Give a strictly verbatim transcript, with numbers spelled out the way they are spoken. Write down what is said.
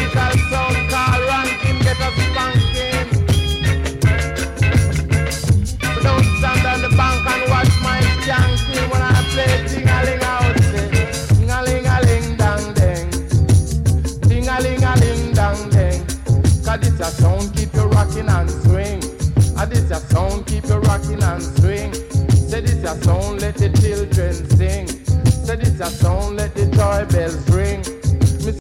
lyrical sound called ranking, get us spanking. So don't stand on the bank and watch my skanking when I play ting-a-ling out there. Ting-a-ling-a-ling dang dang, ting-a-ling-a-ling dang dang. Cause this a sound keep you rocking and swing. And this a sound keep you rocking and swing. Say this a sound